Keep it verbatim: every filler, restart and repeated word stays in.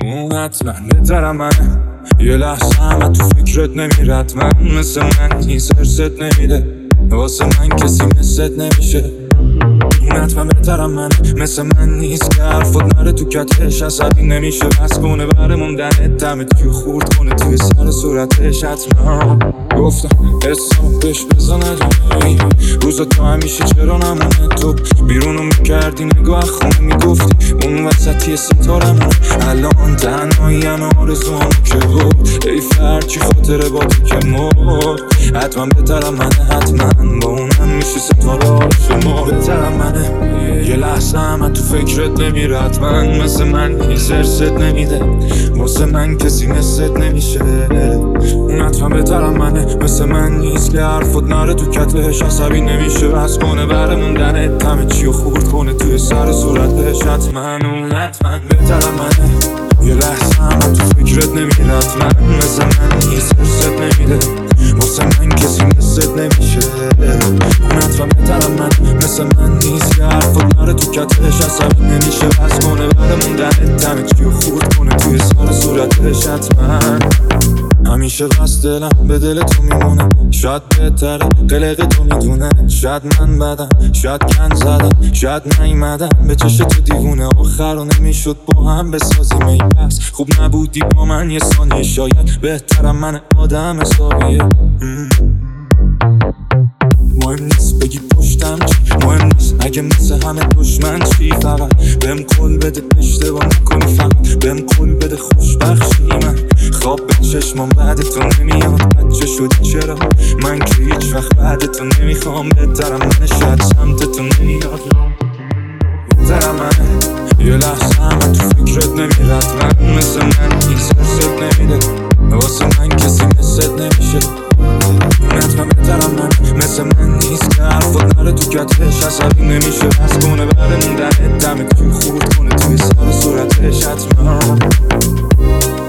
اون حتما بهترم منه. یه لحظه همه تو فکرت نمیرد من مثل من نیست ارست نمیده واسه من کسی مثلت نمیشه. اون حتما بهترم من مثل من نیست که حرفت نره تو کتش عصبی نمیشه بس کنه بره موندنت دمت که خورد کنه توی سر صورتش حتما گفتم حسابش بزا ندونه روزا تو همیشه چرا نمونه تو بیرونو میکردی نگاه خونه میگفتی اون وسطی ستارمون الان تنهایی همه آرزوامو که بود ای فرچی خاطره با تو که مرد حتما بهترم منه حتما با اونم میشه ستاره آرشما بهترم منه. یه لحظه همه تو فکرت نمیرد من مثل من نیست ارست نمیده واسه من کسی مثلت نمیشه. اون حتما بهترم منه مثل من نیست که حرفت نره تو کتلش عصبی نمیشه بس کنه بره موندنت همه چیو خورد کنه توی سر صورتش حتما. اون حتما بهترم منه. یه لحظه همه تو فکرت نمیرد من مثل من نیست ارست نمیده واسه من کسی مثلت نمیشه. اون حتما بهترم من مثل من نیست که حرفت نره تو کتلش عصبی نمیشه بس کنه بره موندنت همه چیو خورد کنه توی سر صورتش حتما. همیشه قصد دلم به دل تو میمونه شاید بهتره قلق تو میدونه شاید من بدم شاید کن زدم شاید نیمدم به چش تو دیوونه آخر رو نمیشد با هم بسازیم ای بس خوب نبودی با من یه ثانیه شاید بهترم من آدم حسابیه. مهم نیست بگی پشتم چی مهم نیست اگه مثل همه دشمن چی فقط بهم قول بده اشتباه نکنی فقط بهم قول بده خوشبخشی من خواب به چشمام بعدتون نمیاد بچه شدی چرا من که هیچ وقت بعدتون نمیخوام بهترم منه شاید سمتتون نمیاد بهترم منه. یه لحظه همه تو فکرت نمیرد من مثل من نیست ارست نمیده واسه من کسی مثلت نمیشه. حتما بهترم من مثل من نیست که حرفت نره تو کتلش عصبی نمیشه بس کنه بره موندنت دمت که خورد کنه توی سر صورتش حتما.